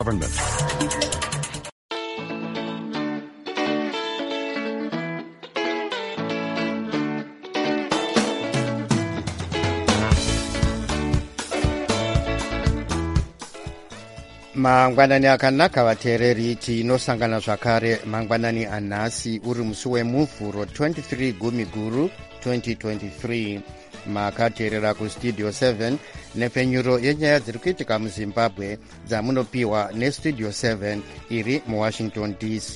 government. mangwanani akanaka vateereri tinosangana zvakare mangwanani anhasi uri musi wemuvhuro 23 gumiguru 2023 makateerera kustudio 7 nepfenyuro yenyaya dziri kuitika muzimbabwe dzamunopiwa nestudio 7 iri muwashington dc.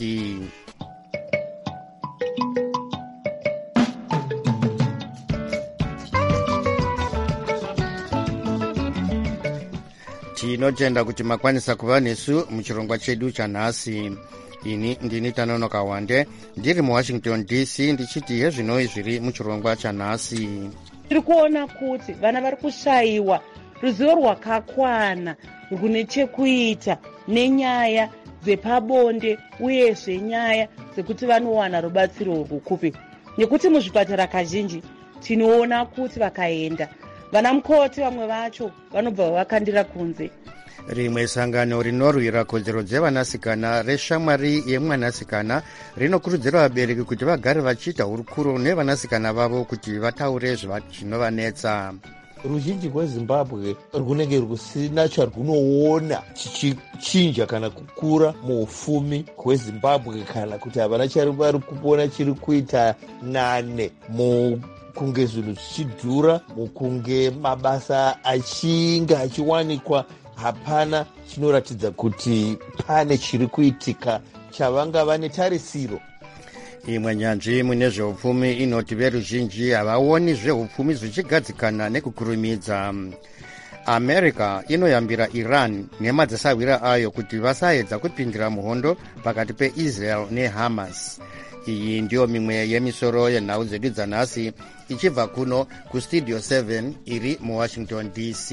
tinotenda kuti makwanisa kuva nesu muchirongwa chedu chanhasi. ini ndini Tanonoka Wande ndiri muwashington dc ndichiti yezvinoi zviri muchirongwa chanhasi. tiri kuona kuti vana vari kushayiwa ruzivo rwakakwana rune chekuita nenyaya dzepabonde uyezve nyaya dzekuti vanowana rubatsiro rwukupi, nekuti muzvipatara kazhinji tinoona kuti vakaenda vana mukoti vamwe vacho vanobva vakandira kunze. rimwe sangano rinorwira kodzero dzevanasikana reshamwari yemwanasikana rinokurudzira vabereki kuti vagare vachiita hurukuro nevanasikana vavo kuti vataure zvinovanetsa. ruzhinji rwezimbabwe runenge rusina charwunoona chichichinja kana kukura muufumi hwezimbabwe, kana kuti havana vari kupona chiri kuita nane mukunge zvinhu zvichidhura, mukunge mabasa achinge achiwanikwa. Hapana chinoratidza kuti pane chiri kuitika chavanga vane tarisiro. imwe nyanzvi mune zveupfumi inoti veruzhinji havaoni zveupfumi zvichigadzikana nekukurumidza. america inoyambira iran nemadzisawira ayo kuti vasaedza kupindira muhondo pakati peisrael nehamas. iyi ndiyo mimwe yemisoro yenhau dzedu dzanhasi ichibva kuno kustudio 7 iri muwashington dc.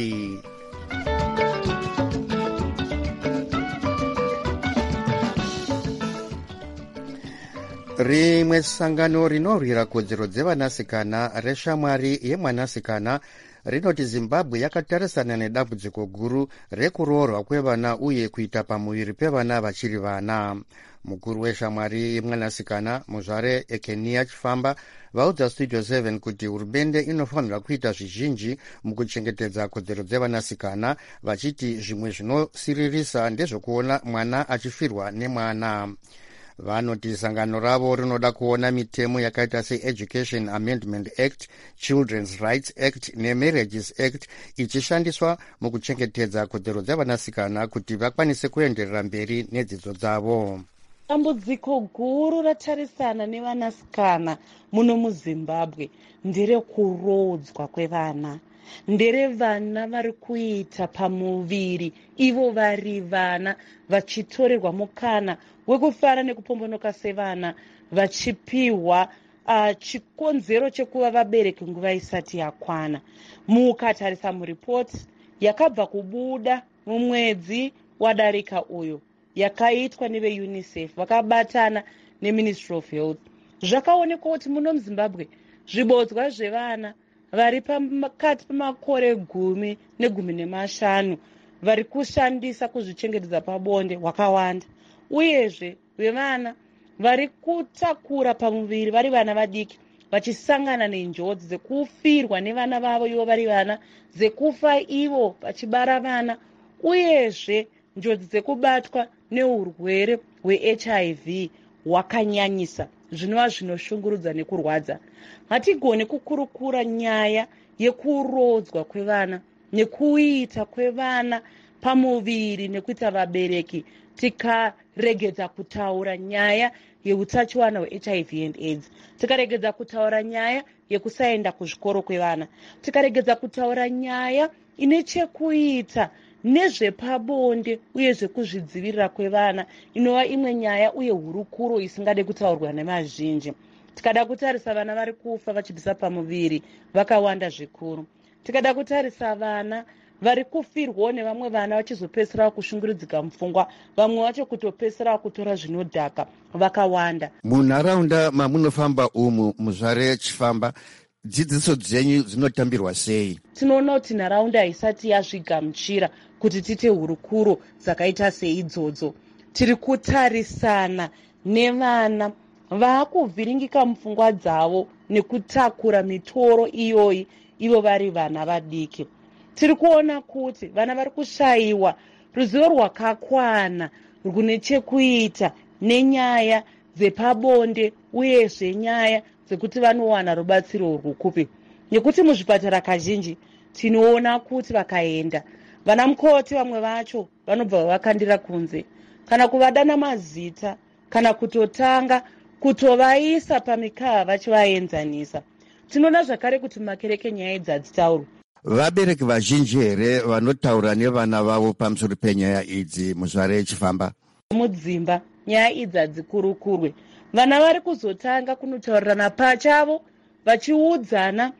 rimwe sangano rinorwira kodzero dzevanasikana reshamwari yemwanasikana rinoti zimbabwe yakatarisana nedambudziko guru rekuroorwa kwevana uye kuita pamuviri pevana vachiri vana. mukuru weshamwari yemwanasikana muzvare ekenia chifamba vaudza studio 7 kuti hurumende inofanira kuita zvizhinji mukuchengetedza kodzero dzevanasikana, vachiti zvimwe zvinosiririsa ndezvekuona mwana achifirwa nemwana. vanoti sangano ravo rinoda kuona mitemo yakaita seEducation Amendment Act, Children's Rights Act neMarriages Act ichishandiswa mukuchengetedza kodzero dzevanasikana kuti vakwanise kuenderera mberi nedzidzo dzavo. dambudziko guru ratarisana nevanasikana muno muzimbabwe nderekurodzwa kwevana, nderevana vari kuita pamuviri ivo vari vana vachitorerwa mukana wekufara nekupombonoka sevana, vachipiwa chikonzero chekuva vabereki nguva isati yakwana. mukatarisa muripoti yakabva kubuda mumwedzi wadarika uyo yakaitwa neveunicef vakabatana neministry of health, zvakaonekwa kuti muno muzimbabwe zvibodzwa zvevana vari pakati pemakore 10 ne15 vari kushandisa kuzvichengetedza pabonde hwakawanda, uyezve vevana vari kutakura pamuviri vari vana vadiki vachisangana nenjodzi dzekufirwa nevana vavo ivo vari vana, dzekufa ivo vachibara vana, uyezve njodzi dzekubatwa neurwere hweHIV hwakanyanyisa zvinova zvinoshungurudza nekurwadza. hatigoni kukurukura nyaya yekurodzwa kwevana nekuita kwevana pamuviri nekuita vabereki tikaregedza kutaura nyaya yeutachiwana hweHIV and AIDS, tikaregedza kutaura nyaya yekusaenda kuzvikoro kwevana, tikaregedza kutaura nyaya ine chekuita nezvepabonde uye zvekuzvidzivirira kwevana, inova imwe nyaya uye hurukuro isingade kutaurwa nevazhinji. tikada kutarisa vana vari kufa vachibvisa pamuviri vakawanda zvikuru. tikada kutarisa vana vari kufirwawo nevamwe vana vachizopedzisira kushungurudzika mupfungwa, vamwe vacho kutopedzisira kutora zvinodhaka vakawanda. munharaunda mamunofamba umu muzvare chifamba dzidziso dzenyu dzinotambirwa sei? Tinoona kuti nharaunda haisati yazvigamuchira kuti tite hurukuro dzakaita seidzodzo. Tiri kutarisana nevana vaakuvhiringika mupfungwa dzavo nekutakura mitoro iyoyi ivo vari vana vadiki. Tiri kuona kuti vana vari kushayiwa ruzivo rwakakwana rwune chekuita nenyaya dzepabonde uyezve nyaya dzekuti vanowana rubatsiro rwukupi. Nekuti muzvipatara kazhinji tinoona kuti vakaenda vana mukoti vamwe vacho vanobva vavakandira kunze kana kuvadana mazita kana kutotanga kutovaisa pamikava vachivaenzanisa. Tinoona zvakare kuti mumakereke nyaya idzi hadzitaurwa. Vabereki vazhinji here vanotaura nevana vavo pamusoro penyaya idzi muzvare yechifamba? Mudzimba nyaya idzi hadzikurukurwe. Vana vari kuzotanga kunotaurirana pachavo vachiudzana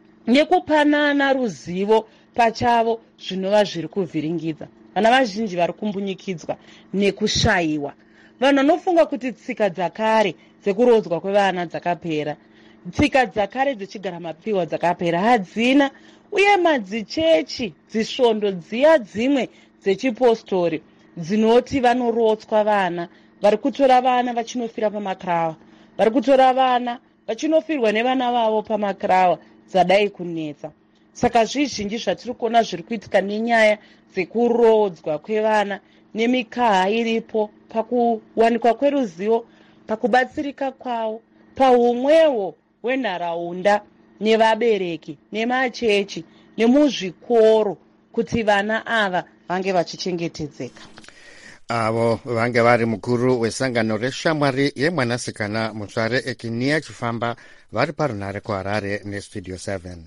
nekupanana ruzivo pachavo zvinova zviri kuvhiringidza. Vana vazhinji vari kumbunyikidzwa nekushayiwa. Vanhu vanofunga kuti tsika dzakare dzekurodzwa kwevana dzakapera, tsika dzakare dzechigara mapfihwa dzakapera, hadzina. Uye madzichechi dzisvondo dziya dzimwe dzechipostori dzinoti vanorotswa vana, vari kutora vana vachinofira pamakarawa, vari kutora vana vachinofirwa nevana vavo pamakarawa dzadai kunetsa. Saka zvizhinji zvatiri kuona zviri kuitika nenyaya dzekurodzwa kwevana nemikaha iripo pakuwanikwa kweruzivo, pakubatsirika kwavo, paumwewo hwenharaunda nevabereki nemachechi nemuzvikoro kuti vana ava vange vachichengetedzeka. Avo vange vari mukuru wesangano reshamwari yemwanasikana mutsvare Ekinia Chifamba vari parunhare kuHarare nestudio 7.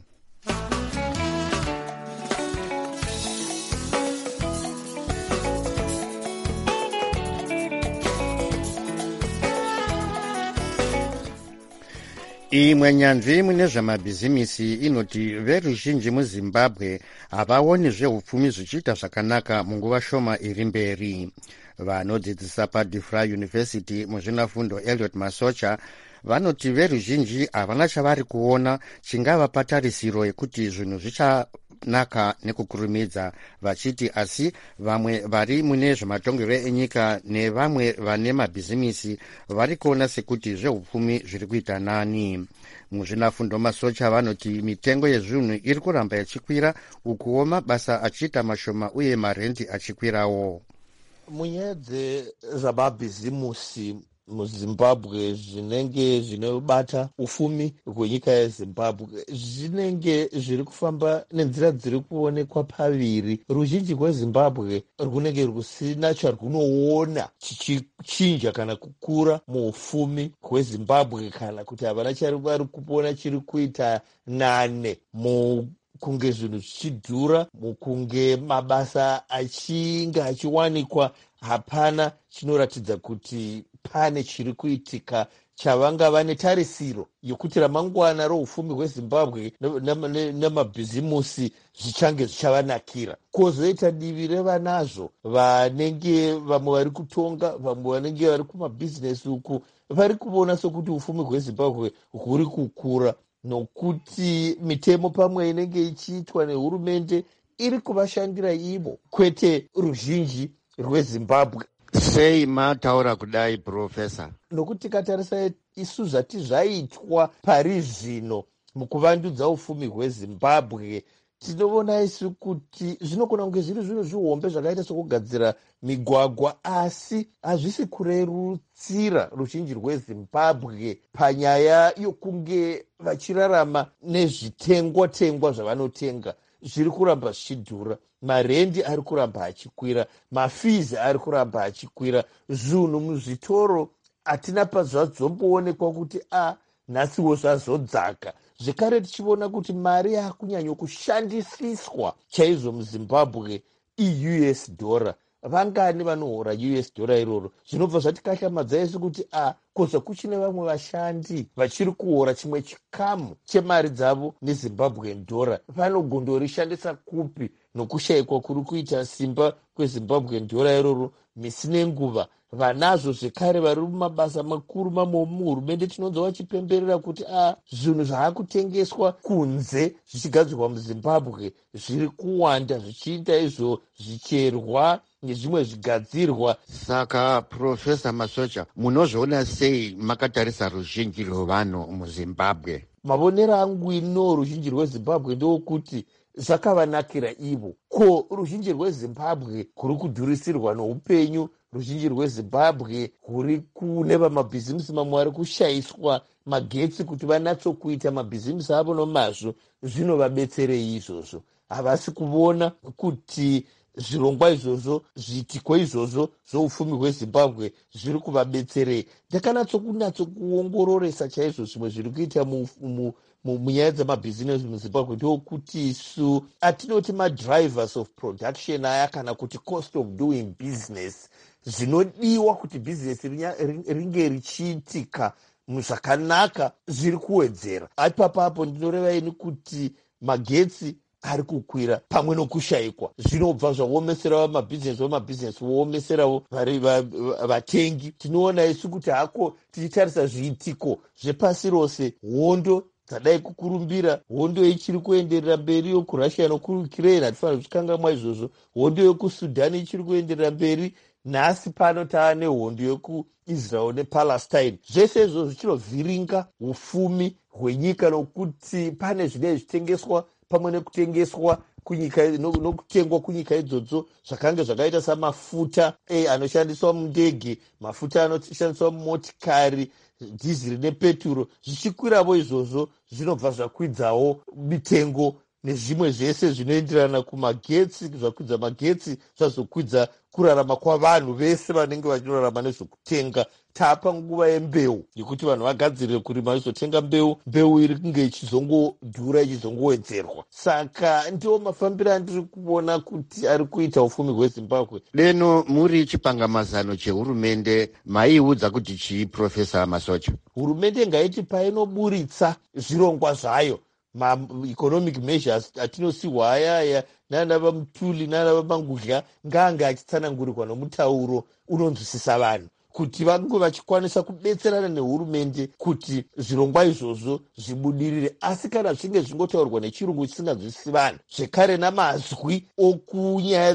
Imwe nyanzvi mune zvamabhizimisi inoti veruzhinji muZimbabwe havaoni zveupfumi zvichiita zvakanaka munguva shoma iri mberi. Vanodzidzisa paDifra University muzvinafundo Elliot Masocha vanoti veruzhinji havana chavari kuona chingava patarisiro yekuti zvinhu zvichanaka nekukurumidza, vachiti asi vamwe vari mune zvematongero enyika nevamwe vane mabhizimisi vari kuona sekuti zveupfumi zviri kuita nani. Muzvinafundo Masocha vanoti mitengo yezvinhu iri kuramba yachikwira, ukuwo mabasa achiita mashoma uye marendi achikwirawo. Munyaya dzezvamabhizimusi muZimbabwe zvinenge zvinobata ufumi hwenyika yeZimbabwe zvinenge zviri kufamba nenzira dziri kuonekwa paviri. Ruzhinji rweZimbabwe runenge rusina charwunoona chichichinja kana kukura muufumi hweZimbabwe, kana kuti havana vari kuona chiri kuita nane mukunge zvinhu zvichidhura, mukunge mabasa achinge achiwanikwa. Hapana chinoratidza kuti pane chiri kuitika chavangava netarisiro yokuti ramangwana roufumi hweZimbabwe namabhizimusi zvichange zvichavanakira. Kwozoita divi revanazvo vanenge vamwe vari kutonga, vamwe vanenge vari kumabhizinesi uku, vari kuona sokuti ufumi hweZimbabwe huri kukura, nokuti mitemo pamwe inenge ichiitwa nehurumende iri kuvashandira ivo, kwete ruzhinji rweZimbabwe. Sei mataura kudai, Profesa? Nokuti tikatarisa isu zvati zvaitwa pari zvino mukuvandudza ufumi hweZimbabwe, tinoona isu kuti zvinogona kunge zviri zvinhu zvihombe zvakaita sokugadzira migwagwa, asi hazvisi kurerutsira ruzhinji rweZimbabwe panyaya yokunge vachirarama nezvitengwa-tengwa zvavanotenga. Zviri kuramba zvichidhura, marendi ari kuramba achikwira, mafizi ari kuramba achikwira, zvinhu muzvitoro hatina pazvadzomboonekwa kuti nhasiwo zvazodzaka. Zvekare tichiona kuti mari yakunyanyokushandisiswa chaizvo muZimbabwe iUS dollar. Vangani vanohora US dollar iroro? Zvinobva zvatikahlamadzaisu kuti koza kuchine vamwe vashandi vachiri kuora chimwe chikamu chemari dzavo nezimbabwean dollar, vanogondorishandisa kupi nokushayikwa kuri kuita simba kwezimbabwean dollar iroro misi nenguva. Vanazvo zvekare vari mumabasa makuru mamwe muhurumende tinonzwa vachipemberera kuti zvinhu zvaakutengeswa kunze zvichigadzirwa muzimbabwe zviri kuwanda zvichiita izvo zvicherwa nezvimwe zvigadzirwa. Saka Profesa Masocha, munozviona sei makatarisa ruzhinji rwevanhu muzimbabwe? Mavonero angu ino ruzhinji rwezimbabwe ndokuti zvakavanakira ivo. Ko ruzhinji rwezimbabwe kuri kudhurisirwa noupenyu, ruzhinji rwezimbabwe kuri kune vamabhizimisi mamwe ari kushayiswa magetsi kuti vanatsokuita mabhizimisi avo nomazvo, zvinovabetserei izvozvo? Havasi kuvona kuti zvirongwa izvozvo, zviitiko izvozvo zvoufumi hwezimbabwe zviri kuvabetserei? Ndakanatsokuongororesa chaizvo zvimwe zviri kuita munyaya dzamabhizinesi muzimbabwe ndokuti isu atinoti madrivers of production aya kana kuti cost of doing business, zvinodiwa kuti bhizinesi ringe richiitika zvakanaka zviri kuwedzera. Ipapapo ndinoreva ini kuti magetsi ari kukwira pamwe nokushayikwa zvinobva zvaomesera vamabhizinesi voomeserawo vatengi. Tinoona isu kuti hako tichitarisa zviitiko zvepasi rose, hondo dzadai kukurumbira, hondo ichiri kuenderera mberi yokurussia nokuukraine, hatifanira kuzikangamwa izvozvo. Hondo yokusudhani ichiri kuenderera mberi, nhasi pano taane hondo yekuisrael nepalestine. Zvese izvozvo zvichinovhiringa ufumi hwenyika nokuti pane zvinenge zvitengeswa pamwe nekutengeswa kunyika nokutengwa kunyika idzodzo zvakange zvakaita samafuta anoshandiswa mundege, mafuta anoshandiswa mumotikari, dhiziri nepeturo. Zvichikwiravo izvozvo zvinobva zvakwidzawo mitengo nezvimwe zvese zvinoenderana kumagetsi. Zvakwidza magetsi zvazokwidza kurarama kwavanhu vese vanenge vachirarama nezvokutenga. Tapa nguva yembeu yekuti vanhu vagadzirire kurima izotenga mbeu iri kunge ichizongodhura ichizongowedzerwa. Saka ndiwo mafambiro andiri kuona kuti ari kuita ufumi hwezimbabwe. Leno muri chipangamazano chehurumende maiudza kuti chii, Profesa Masocha? Hurumende ngaiti painoburitsa zvirongwa zvayo, ma-economic measures atinosiwa ayaya nana vamutuli nana vamangudya, ngaanga achitsanangurirwa nomutauro unonzwisisa vanhu kuti vange vachikwanisa kubetserana nehurumende kuti zvirongwa izvozvo zvibudirire. Asi kana zvinge zvingotaurwa nechirungu chisinganzwisisi vanhu, zvekare namazwi okunyaya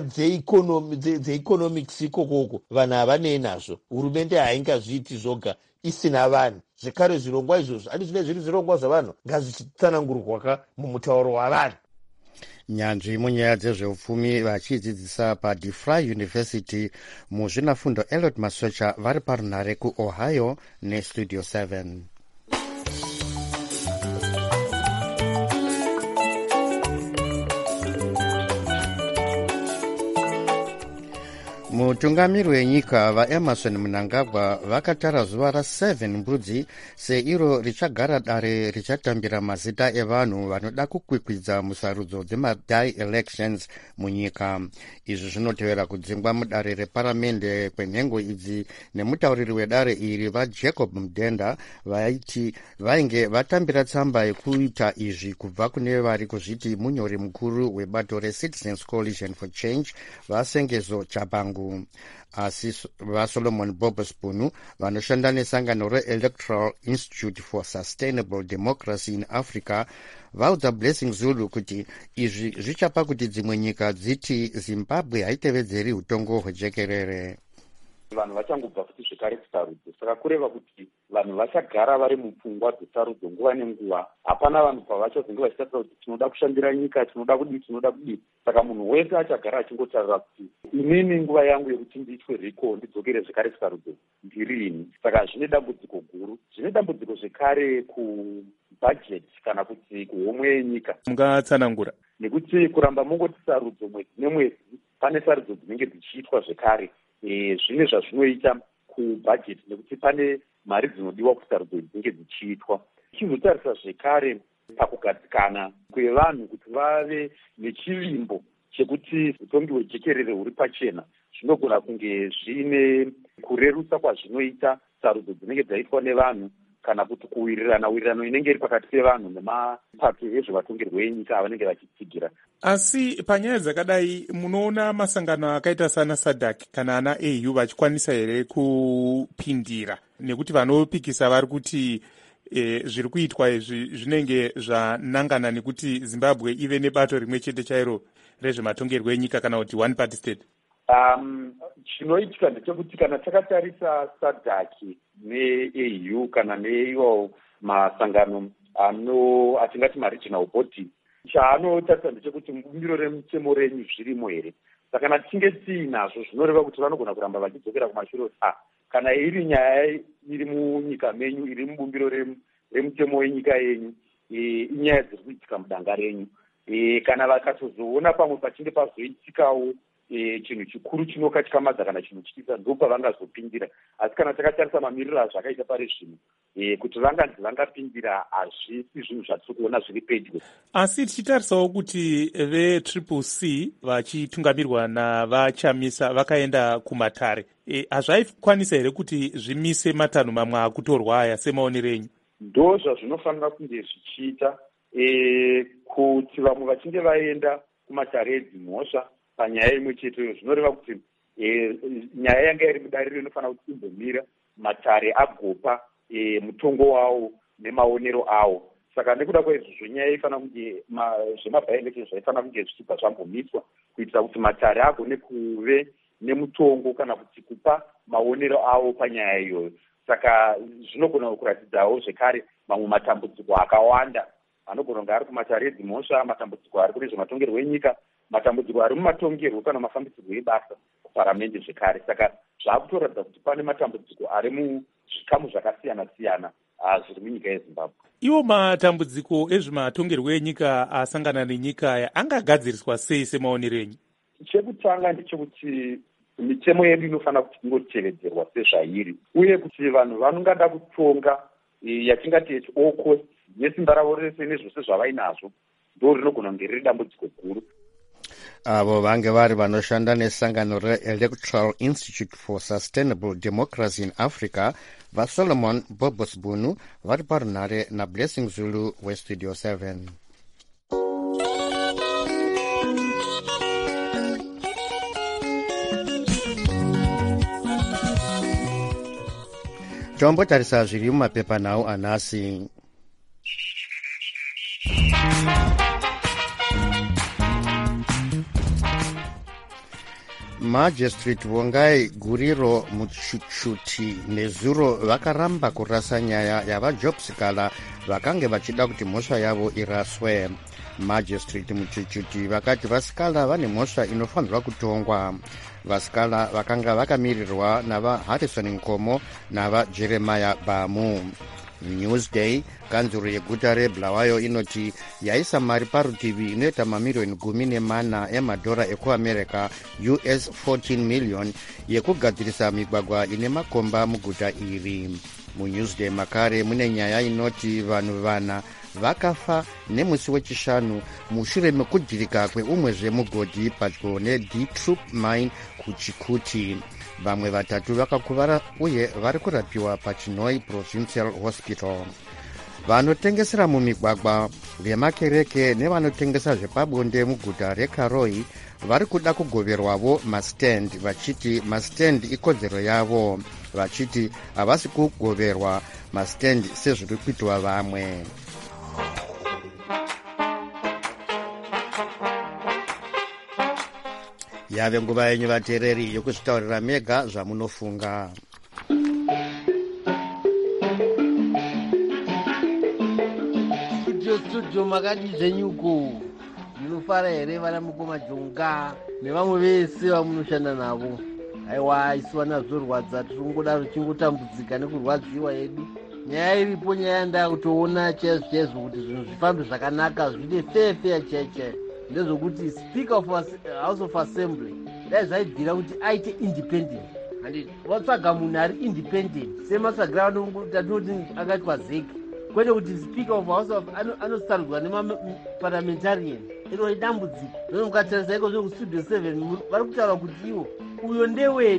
dzeeconomics ikokoko, vanhu havanei nazvo. Hurumende haingazviiti zvoga isina vanhu. Zvekare zvirongwa izvozvo handi zvine zviri zvirongwa zvavanhu, ngazvichitsanangurwa mumutauro wavanhu. Nyanzvi munyaya dzezveupfumi vachidzidzisa paDeFry University muzvinafundo Elliot Masocha vari parunhare kuOhio neStudio 7. Mutungamiri wenyika vaEmerson Mnangagwa vakatara zuva ra7 mbudzi seiro richagara dare richatambira mazita evanhu vanoda kukwikwidza musarudzo dzema-elections munyika. Izvi zvinotevera kudzingwa mudare reparamende kwenhengo idzi nemutauriri wedare iri vaJacob Mudenda vaiti vainge vatambira tsamba yekuita izvi kubva kune vari kuzviti munyori mukuru webato reCitizens Coalition for Change vaSengezo Chabangu. Asi vaSolomon Bobo Spunu vanoshanda nesangano reElectoral Institute for Sustainable Democracy in Africa vaudza Blessing Zulu kuti izvi zvichapa kuti dzimwe nyika dziti Zimbabwe haitevedzeri utongo hwejekerere. Vanhu vachangobva futi zvekare kusarudzo, saka kureva kuti vanhu vachagara vari mupfungwa dzesarudzo nguva nenguva. Hapana vanhu pavachazenge vachitaura kuti tinoda kushandira nyika, tinoda kudii. Saka munhu wese achagara achingotarira kuti inini nguva yangu yekuti ndiitwe riko ndidzokere zvekare kusarudzo ndirini. Saka zvine dambudziko guru, zvine dambudziko zvekare kubhajeti kana kuti kuhomwe yenyika. Mungatsanangura nekuti kuramba mungoti sarudzo mwedzi nemwedzi, pane sarudzo dzinenge dzichiitwa zvekare. Zvine zvazvinoita kubhajeti nekuti pane mari dzinodiwa kusarudzo dzinenge dzichiitwa. Chizotarisa zvekare pakugadzikana kwevanhu kuti vave nechivimbo chekuti utongi hwejekerere huri pachena, zvinogona kunge zvine kurerusa kwazvinoita sarudzo dzinenge dzaitwa nevanhu kana kuti wirirano inenge iri pakati pevanhu nemapato ezvevatongerwo enyika avanenge vachitsigira. Asi panyaya dzakadai munoona masangano akaita sana SADC kana ana AU vachikwanisa here kupindira, nekuti vanopikisa vari kuti zviri kuitwa izvi zvinenge zvanangana nekuti Zimbabwe ive nebato rimwe chete chairo rezvematongerwo enyika kana kuti one party state? Chinoitika ndechekuti kana takatarisa SADC neAU kana neiwo masangano atingati maregional body, chaanotarisa ndechekuti mubumbiro remutemo renyu zvirimo here. Saka kana tichinge tiinazvo zvinoreva kuti vanogona kuramba vachidzokera kumashure kana iri nyaya iri munyika menyu, iri mubumbiro remutemo wenyika yenyu, inyaya dziri kuitika mudanga renyu. Kana vakatozoona pamwe pachinge pazoitikawo chinhu chikuru chinokatyamadza kana chinhu chichisa, ndo pavangazopindira. Asi kana takatarisa mamiriro azvakaita pari zvino, kuti vanganzi vangapindira hazvisi zvinhu zvatiri kuona zviri pedyo. Asi tichitarisawo kuti veCCC vachitungamirwa navachamisa vakaenda kumatare, hazvaikwanisa here kuti zvimise matanho mamwe akutorwa aya semaonero enyu? Ndo zvazvinofanira kunge zvichiita, kuti vamwe vachinge vaenda kumatare edzimhosva panyaya imwe cheteyo, zvinoreva kuti nyaya yanga iri mudariro inofanira kuti imbomira, matare agopa mutongo wawo nemaonero awo. Saka nekuda kwaizvozvo nyaya ifanira kunge zvemabielection zvaifanira kunge zvichibva zvambomiswa kuitira kuti matare agone kuve nemutongo kana kuti kupa maonero awo panyaya iyoyo. Saka zvinogona kuratidzawo zvekare mamwe matambudziko akawanda anogona kunge ari kumatare edzimhosva, matambudziko ari kune zvematongerwo enyika, matambudziko ari mumatongerwo kana mafambisirwo ebasa kuparamende zvekare. Saka zvakutoratidza kuti pane matambudziko ari muzvikamu zvakasiyana-siyana zviri munyika yeZimbabwe. Iwo matambudziko ezvematongerwo enyika asangana nenyika aya angagadziriswa sei semaonero enyu? Chekutanga ndechekuti mitemo yedu inofanira kuti ingotevedzerwa sezvairi, uye kuti vanhu vanongada kutonga yatingati all cost nesimba ravo rese nezvose zvavainazvo, ndo rinogona kunge riri dambudziko guru. Avo vange vari vanoshanda nesangano reElectoral Institute for Sustainable Democracy in Africa, vaSolomon Bobosbunu vari parunhare naBlessing Zulu weStudio 7. Tombotarisa zviri mumapepanhau anhasi. Magistrate Vongai Guriro Muchuchuti nezuro vakaramba kurasa nyaya yavajobsikala vakange vachida kuti mhosva yavo iraswe. Magistrate Muchuchuti vakati vasikala vane mhosva inofanirwa kutongwa. Vasikala vakanga vakamirirwa navaHarrison Nkomo navaJeremiah Bamu. Newsday kanzuro yeguta reBulawayo inoti yaisa mari parutivi inoita mamiliyoni 14 emadhora ekuamerica US 14 million yekugadzirisa migwagwa ine makomba muguta iri. MuNewsday makare mune nyaya inoti vanhu vana vakafa nemusi wechishanu mushure mekudhirika kweumwezve mugodhi padyo neD-Troop Mine kuChikuti. Vamwe vatatu vakakuvara uye vari kurapiwa paChinoi Provincial Hospital. Vanotengesera mumigwagwa, vemakereke nevanotengesa zvepabonde muguta reKaroi vari kuda kugoverwavo mastand, vachiti mastand ikodzero yavo, vachiti havasi kugoverwa mastand sezviri kuitwa vamwe. Yave nguva yenyu vateereri yokuzvitaurira mega zvamunofunga. Studio makadi zvenyuko munofara here vana mukoma jonga nevamwe vese vamunoshanda navo. Aiwa isuwa nazvorwadza, tiringodaro chingotambudzika nekurwadziwa yedu. Nyaya iripo, nyaya ndakutoona chaizvo kuti zvinhu zvifambe zvakanaka, zvine fair chaichai ndezvokuti Speaker of House of Assembly dai zvaibvira kuti aite independent. Handiti vatsvaga munhu ari independent sematsvagira anoti akaitwa Zeki, kwete kuti Speaker of House of anosarudzwa nemaparliamentarian. Iro idambudziko. Ndono mukatarisa iko zvokuStudio 7 vari kutaura kuti iwo uyo ndewedu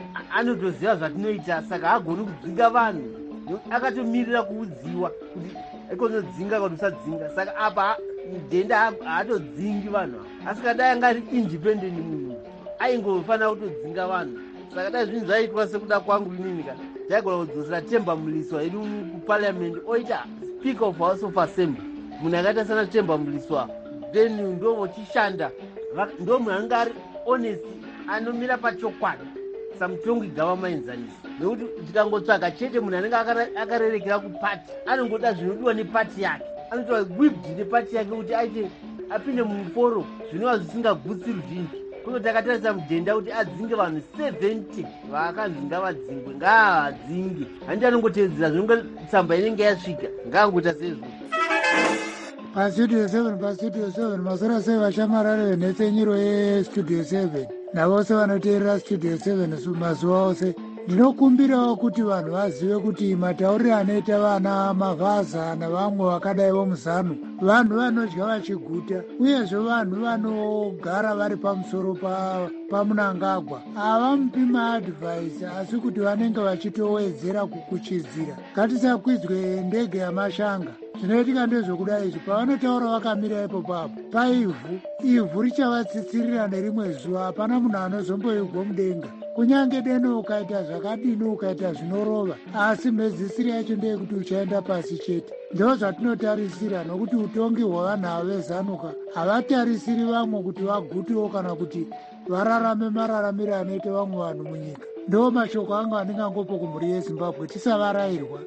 anotoziva zvatinoita, saka hagoni kudzinga vanhu. Akatomirira kuudziwa kuti ikonodzinga kana usadzinga. Saka apa mudhenda haatodzingi vanhu. Asi kadai anga ari independent munhu aingofanira kutodzinga vanhu. Saka dai zvinhu zvaitwa sekuda kwangu inini kana ndaigona kudzosera Temba Muliswa iri kuparliament oita speaker of House of Assembly. Munhu akaita sana Temba Muliswa then ndo vochishanda ndo munhu anga ari honest anomira pachokwadi samutongi gavamaenzanisi. Nekuti tikangotsvaga chete munhu anenge akarerekera kupati anongoda zvinodiwa nepati yake, anoita whipped nepati yake kuti aite apinde mumuforo zvinova zvisingagutsi ruzhinji. Kunoti akatarisa mudhenda kuti adzinge vanhu 70 vaakanzi ngavadzingwe, ngaadzinge. Handiti anongotedzera zvinonge tsamba inenge yasvika ngaangoita sezvo. Pastudio 7 masora sei vashamarari venhetsenyiro yestudio 7 navose vanoteerera studio 7 mazuva ose. Ndinokumbirawo kuti vanhu vazive kuti matauriro anoita vana Mavhaza navamwe vakadai vomuzanu vanhu vanodya vachiguta, uyezve vanhu vanogara vari pamusoro paMunangagwa havamupi maadvhaisi asi kuti vanenge vachitowedzera kukuchidzira. Ngatisakwidze ndege yamashanga. Zvinoitika ndezvokudai izvi pavanotaura vakamira ipopapo ivhu richavatsitsirira nerimwe zuva, hapana munhu anozomboigwa mudenga. Kunyange deno ukaita zvakadini, ukaita zvinorova, asi mhezisiri yacho ndeyekuti uchaenda pasi chete. Ndo zvatinotarisira, nokuti utongi hwavanhu ava vezanuka havatarisiri vamwe kuti vagutewo kana kuti vararame mararamiro anoita vamwe vanhu munyika. Ndo mashoko anga andingangopo kumhuri yeZimbabwe, tisavarayirwa.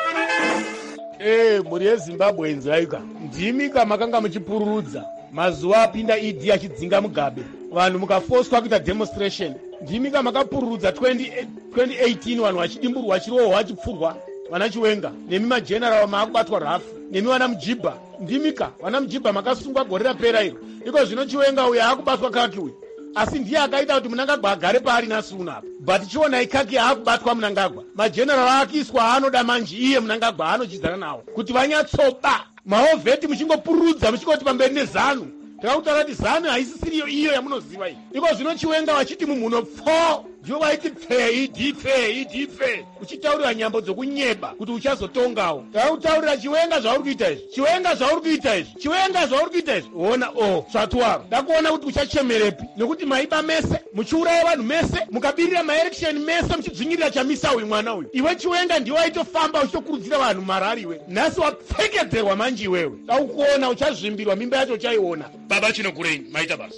Mhuri yeZimbabwe inzaika ndimika makanga muchipururudza mazuva apinda Idi achidzinga Mugabe, vanhu mukafoswa kuita demonstration. Ndimika makapururudza 2018 vanhu vachidimburwa vachirohwa vachipfurwa, vana Chiwenga nemi majenerali maakubatwa rafu nemi vana Mujibha. Ndimika vana Mujibha makasungwa gore rapera iro, iko zvino Chiwenga uyo akubatwa kaki uyu, asi ndiye akaita kuti Munangagwa agare paari nasuna apa. But chiona ikaki akubatwa Munangagwa, majenerali akiswa anoda manje iye Munangagwa anochidzana nawo kuti vanyatsoba maovheti muchingopururudza muchingoti pamberi neZanu. Takutaura kuti Zanu haisisiriyo iyo yamunoziva iyi. Iko zvino Chiwenga vachiti mumhuno pfo ndiwo vaiti pfe uchitaurira nyambo dzokunyeba kuti uchazotongawo. Takutaurira Chiwenga zvauri kuita izvi, Chiwenga zvauri kuita izvi, ona zvatwaro. Ndakuona kuti uchachemerepi, nekuti maiba mese muchiuraya vanhu mese mukabirira maelection mese muchidzvinyirira chamisa uyu mwana uyu. Iwe Chiwenga ndiwe waitofamba uchitokurudzira vanhu marari iwe. Nhasi wapfekedzerwa manje iwewe. Takukuona uchazvimbirwa, mimba yacho uchaiona. Baba chinokurei maita basa.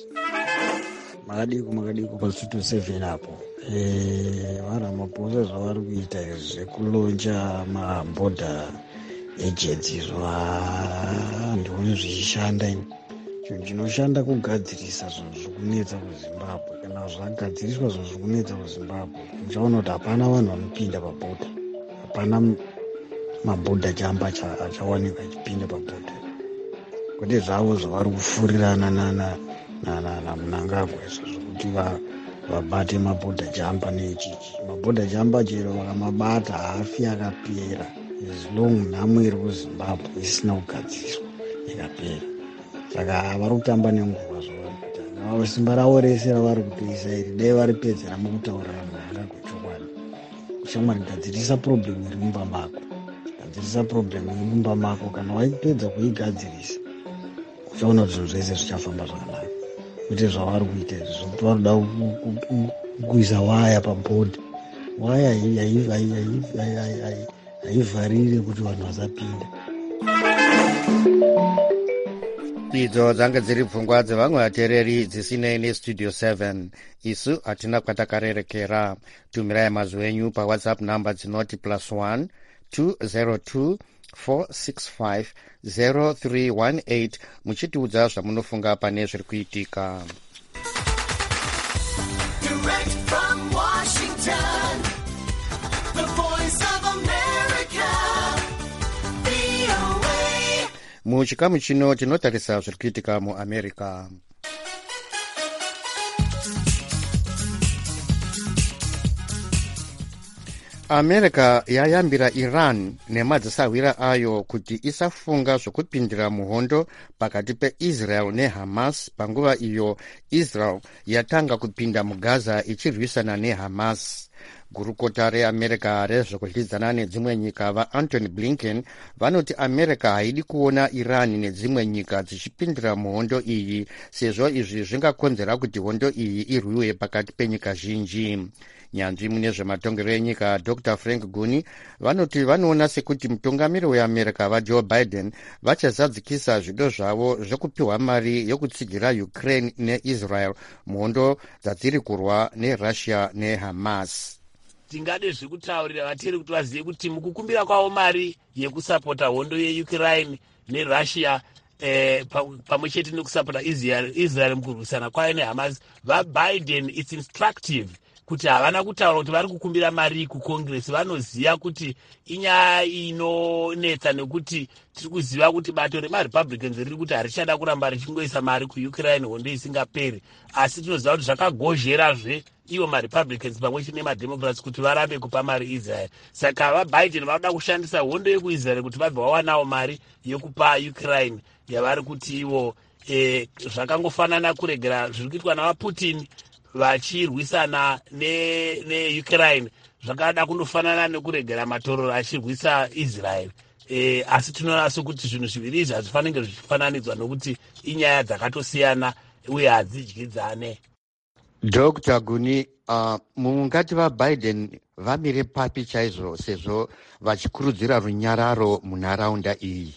Makadiko pastudio 7 apo. Maposa zvavari kuita zvekulonja maborder agents ndione zvichishanda ini. Chinhu chinoshanda kugadzirisa zvinhu zvikunetsa kuZimbabwe. Kana zvagadziriswa zvinhu zvikunetsa kuZimbabwe, uchaona kuti hapana vanhu vanopinda pabhodha, hapana mabhodha jamba achawanika achipinda pabhodha. Kuti zvavo zvavari kufurirana na Munangagwa zvokuti vabate mabhodha jamba nechichi. Mabhodha jamba chero vakamabata haafi akapera, as long nhamo iri kuZimbabwe isina kugadziriswa ikapera. Saka vari kutamba nenguva zvavari kuita. Simba ravo rese ravari kutoisa iri dai varipedzera mukutaurira Munangagwa chokwadi. Shamwari, gadzirisa problem iri mumba mako, gadzirisa problem iri mumba mako. Kana waipedza kuigadzirisa uchaona kuti zvinhu zvese zvichafamba zvakanaka. Kuti zvavari kuita izvi zvokuti varoda kuisa waya pabhodha, waya haivharire kuti vanhu vasapinda. Idzo dzange dziri pfungwa dzevamwe vateereri dzisinei nestudio 7. Isu hatina kwatakarerekera. Tumirai mazwi enyu paWhatsApp namba dzinoti +1 202 465 0318 muchitiudza zvamunofunga pane zviri kuitika. Muchikamu chino tinotarisa zviri kuitika muAmerica. america yayambira iran nemadzisawira ayo kuti isafunga zvokupindira muhondo pakati peisrael nehamas panguva iyo israel yatanga kupinda mugaza ichirwisana nehamas. Gurukota reamerica rezvekudyidzana nedzimwe nyika vaantony blinken vanoti america haidi kuona iran nedzimwe nyika dzichipindira muhondo iyi sezvo izvi zvingakonzera kuti hondo iyi irwiwe pakati penyika zhinji. Nyanzvi mune zvematongero enyika Dr. Frank Guni vanoti vanoona sekuti mutungamiri weamerica vajoe biden vachazadzikisa zvido zvavo zvekupiwa mari yokutsigira ukraine neisrael muhondo dzadziri kurwa nerussia nehamas. Tingade zvekutaurira vatiri kuti vazive kuti mukukumbira kwavo mari yekusapota hondo yeukraine nerussia pamwe chete nekusapota israel mukurwisana kwayo nehamas, vabiden its instructive kuti havana kutaura kuti vari kukumbira mari kucongress. Vanoziva kuti inyaya inonetsa nekuti tiri kuziva kuti bato remarepublicans riri kuti harichada kuramba richingoisa mari kuukraine hondo isingaperi, asi tinoziva kuti zvakagozherazve ivo marepublicans pamwe chete nemademocrats kuti varambe kupa mari israel. Saka vabiden vanoda kushandisa hondo yekuisrael kuti vabve vawanawo mari yokupa ukraine yavari kuti ivo zvakangofanana kuregera zviri kuitwa navaputin vachirwisana neukraine zvakada kundofanana nekuregera matororo achirwisa israel. Asi tinoona sokuti zvinhu zviviri izvi hazvifanenge zvichifananidzwa nokuti inyaya dzakatosiyana uye hadzidyidzane. Dr. Guni, mungati vabiden vamire papi chaizvo sezvo vachikurudzira runyararo munharaunda iyi?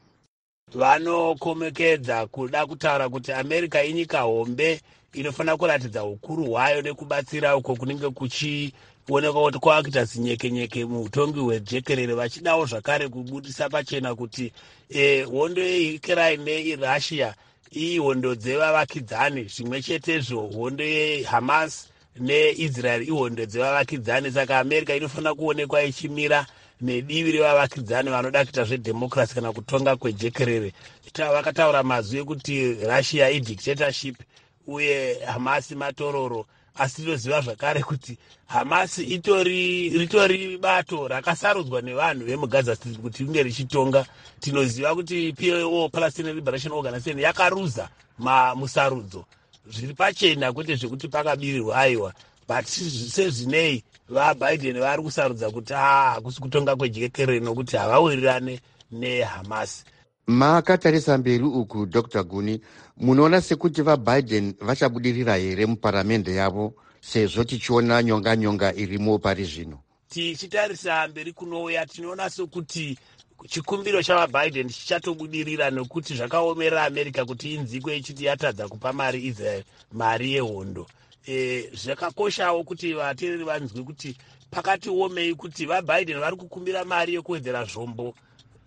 Vanokomekedza kuda kutaura kuti america inyika hombe inofanira kuratidza ukuru hwayo nekubatsira uko kunenge kuchioneka kuti kwavakuita zinyekenyeke muutongi hwejekerere, vachidawo zvakare kubudisa pachena kuti hondo yeukraine neirussia ihondo dzevavakidzani, zvimwe chetezvo hondo yehamas neisrael ihondo dzevavakidzani. Saka america inofanira kuonekwa ichimira nedivi revavakidzani vanoda kuita zvedhemokirasi kana kutonga kwejekerere. Vakataura mazwi ekuti russia idictatorship uye hamas matororo, asi tinoziva zvakare kuti hamas ritori bato rakasarudzwa nevanhu vemugaza city kuti ringe richitonga. Tinoziva kuti PLO, Palestinian Liberation Organization, yakaruza musarudzo zviri pachena, kwete zvekuti pakabirirwa aiwa, but sezvinei vabiden vari kusarudza kuti hakusi kutonga kwejekerere nokuti havawirirane nehamas. Makatarisa mberi uku Dr. Guni, munoona sekuti vabiden vachabudirira here muparamende yavo sezvo tichiona nyonga irimo pari zvino? Tichitarisa mberi kunouya tinoona sokuti chikumbiro chavabiden chichatobudirira nokuti zvakaomerera america kuti inzikwe ichiti yatadza kupa mari israel mari yehondo. Zvakakoshawo kuti vateereri vanzwe kuti pakati omei kuti vabiden vari kukumbira mari yekuwedzera zvombo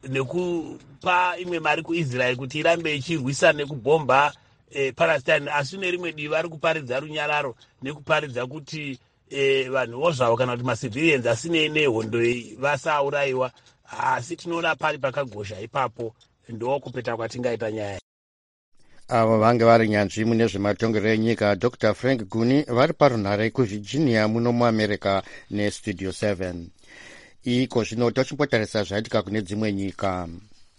nekupa imwe mari kuisrael kuti irambe ichirwisa nekubhomba Palestine, asi nerimwe divi vari kuparidza runyararo nekuparidza kuti vanhuwo zvavo kana kuti macivilians asinei nehondo iyi vasaurayiwa. Asi tinoona pari pakagosha ipapo, ndokupeta kwatingaita nyaya. Avo vange vari nyanzvi mune zvematongero enyika Dr. Frank Guni vari parunhare kuvirginia muno muamerica nestudio 7. Iko zvino tochimbotarisa zvaitika kune dzimwe nyika.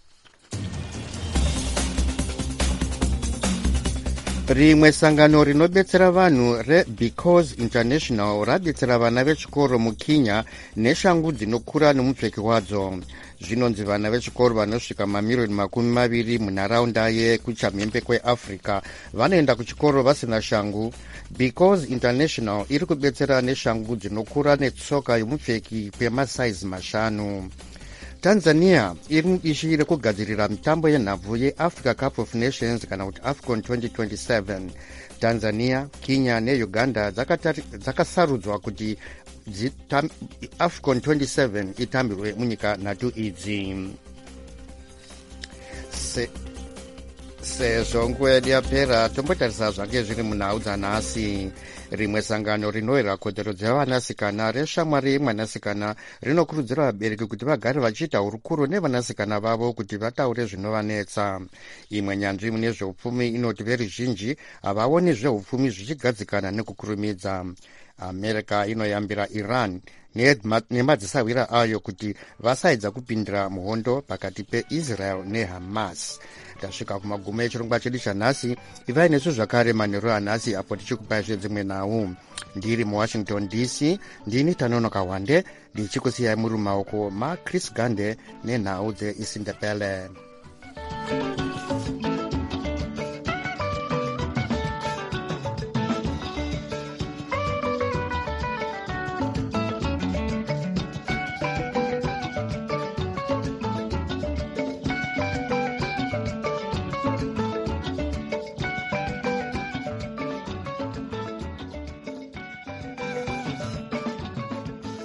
Rimwe sangano rinobetsera vanhu reBecause International rabetsera vana vechikoro mukenya neshangu dzinokura nomupfeki wadzo. Zvinonzi vana vechikoro vanosvika mamirioni 20 munharaunda yekuchamhembe kweAfrica vanoenda kuchikoro vasina shangu. Because International iri kubetsera neshangu dzinokura netsoka yomupfeki kwemasaizi 5. Tanzania iri mudishi rekugadzirira mitambo yenhabvu yeAfrica Cup of Nations kana kuti AFCON 2027. Tanzania, Kenya neUganda dzakasarudzwa kuti AFCON 27 itambirwe munyika 3 idzi. Sezvo nguva yedu yapera, tombotarisa zvake zviri munhau dzanhasi. Rimwe sangano rinowira kodzero dzevanasikana reshamwari yemwanasikana rinokurudzira vabereki kuti vagare vachiita hurukuro nevanasikana vavo kuti vataure zvinovanetsa. Imwe nyanzvi mune zveupfumi inoti veruzhinji havaoni zveupfumi zvichigadzikana nekukurumidza. America inoyambira Iran nemadzisawira ayo kuti vasaedza kupindira muhondo pakati peIsrael neHamas. Tasvika kumagumo echirongwa chedu chanhasi. Ivai nesu zvakare manheru anhasi apo tichikupai zvedzimwe nhau. Ndiri muWashington DC, ndini Tanonoka Wande ndichikusiyai muri mumaoko maChris Gande nenhau dzeIsindebele.